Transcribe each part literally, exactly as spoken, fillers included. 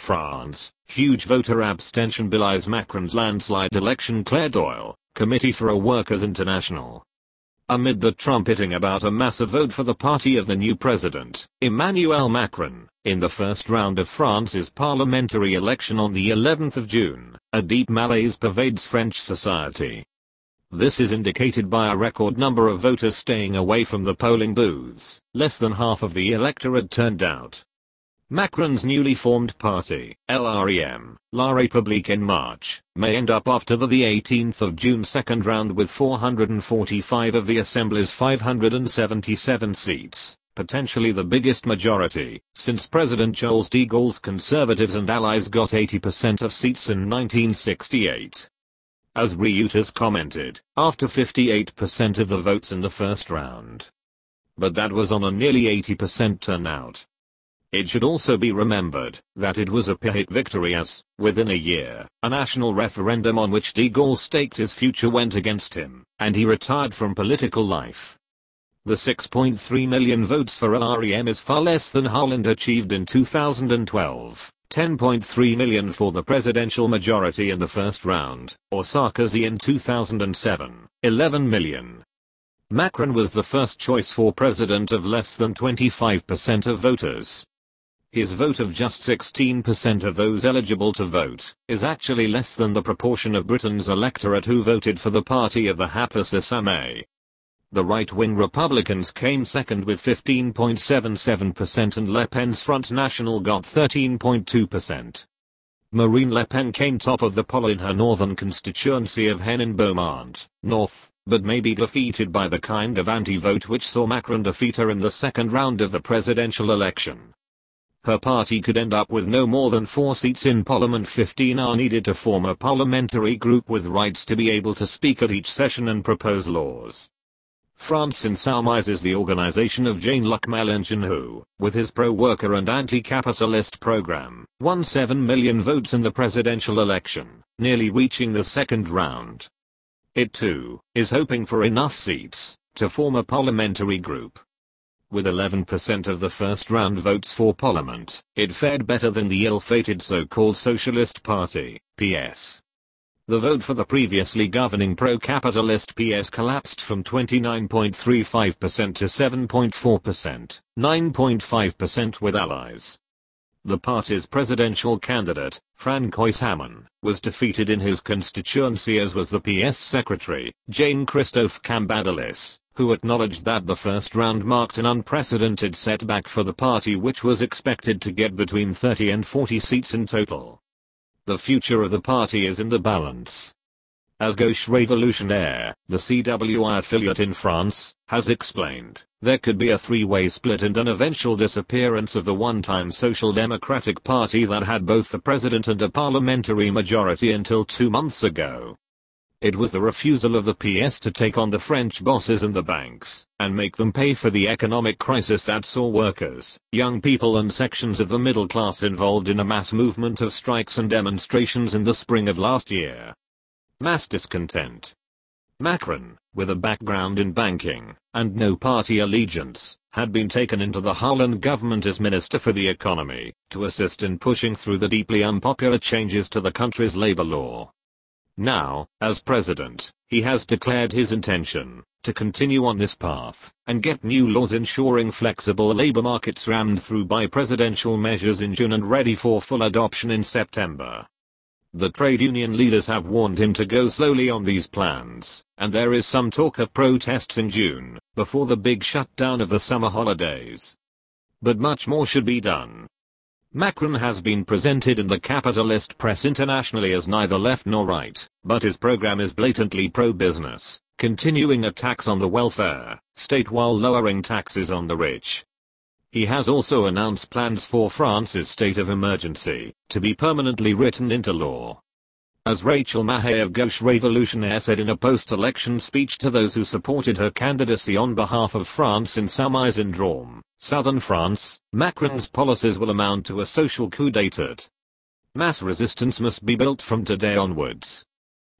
France, huge voter abstention belies Macron's landslide election. Claire Doyle, Committee for a Workers International. Amid the trumpeting about a massive vote for the party of the new president, Emmanuel Macron, in the first round of France's parliamentary election on the eleventh of June, a deep malaise pervades French society. This is indicated by a record number of voters staying away from the polling booths. Less than half of the electorate turned out. Macron's newly formed party, L R E M, La République En Marche, may end up after the eighteenth of June second round with four hundred forty-five of the Assembly's five hundred seventy-seven seats, potentially the biggest majority, since President Charles de Gaulle's Conservatives and allies got eighty percent of seats in nineteen sixty-eight. As Reuters commented, after fifty-eight percent of the votes in the first round. But that was on a nearly eighty percent turnout. It should also be remembered that it was a Pyrrhic victory as, within a year, a national referendum on which de Gaulle staked his future went against him, and he retired from political life. The six point three million votes for L R E M is far less than Hollande achieved in two thousand twelve, ten point three million for the presidential majority in the first round, or Sarkozy in two thousand seven, eleven million. Macron was the first choice for president of less than twenty-five percent of voters. His vote of just sixteen percent of those eligible to vote is actually less than the proportion of Britain's electorate who voted for the party of the hapless Insoumis. The right-wing Republicans came second with fifteen point seven seven percent and Le Pen's Front National got thirteen point two percent. Marine Le Pen came top of the poll in her northern constituency of Henin-Beaumont, North, but may be defeated by the kind of anti-vote which saw Macron defeat her in the second round of the presidential election. Her party could end up with no more than four seats in Parliament. fifteen are needed to form a parliamentary group with rights to be able to speak at each session and propose laws. France Insoumise is the organization of Jean-Luc Mélenchon who, with his pro-worker and anti-capitalist program, won seven million votes in the presidential election, nearly reaching the second round. It too is hoping for enough seats to form a parliamentary group. With eleven percent of the first round votes for parliament, it fared better than the ill-fated so-called Socialist Party, P S. The vote for the previously governing pro-capitalist P S collapsed from twenty-nine point three five percent to seven point four percent, nine point five percent with allies. The party's presidential candidate, Francois Hamon, was defeated in his constituency, as was the P S secretary, Jean-Christophe Cambadélis, who acknowledged that the first round marked an unprecedented setback for the party, which was expected to get between thirty and forty seats in total. The future of the party is in the balance. As Gauche Revolutionnaire, the C W I affiliate in France, has explained, there could be a three-way split and an eventual disappearance of the one-time Social Democratic Party that had both the president and a parliamentary majority until two months ago. It was the refusal of the P S to take on the French bosses and the banks, and make them pay for the economic crisis that saw workers, young people and sections of the middle class involved in a mass movement of strikes and demonstrations in the spring of last year. Mass discontent. Macron, with a background in banking, and no party allegiance, had been taken into the Hollande government as Minister for the Economy, to assist in pushing through the deeply unpopular changes to the country's labor law. Now, as president, he has declared his intention to continue on this path and get new laws ensuring flexible labor markets rammed through by presidential measures in June and ready for full adoption in September. The trade union leaders have warned him to go slowly on these plans, and there is some talk of protests in June, before the big shutdown of the summer holidays. But much more should be done. Macron has been presented in the capitalist press internationally as neither left nor right, but his program is blatantly pro-business, continuing a tax on the welfare state while lowering taxes on the rich. He has also announced plans for France's state of emergency to be permanently written into law. As Rachel Mahay of Gauche Revolutionnaire said in a post-election speech to those who supported her candidacy on behalf of France Insoumise in Drôme, southern France, Macron's policies will amount to a social coup d'état. Mass resistance must be built from today onwards.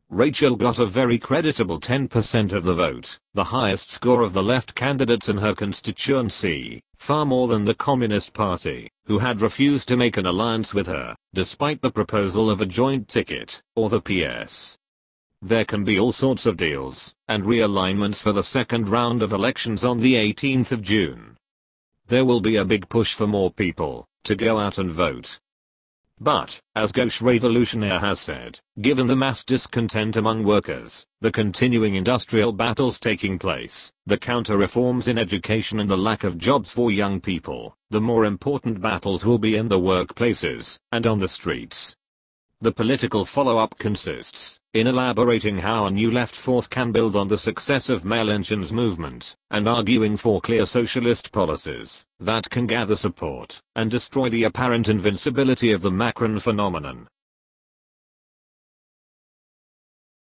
Rachel got a very creditable ten percent of the vote, the highest score of the left candidates in her constituency, far more than the Communist Party, who had refused to make an alliance with her, despite the proposal of a joint ticket, or the P S. There can be all sorts of deals and realignments for the second round of elections on the eighteenth of June. There will be a big push for more people to go out and vote. But, as Gauche Revolutionnaire has said, given the mass discontent among workers, the continuing industrial battles taking place, the counter-reforms in education and the lack of jobs for young people, the more important battles will be in the workplaces and on the streets. The political follow-up consists in elaborating how a new left force can build on the success of Mélenchon's movement, and arguing for clear socialist policies that can gather support and destroy the apparent invincibility of the Macron phenomenon.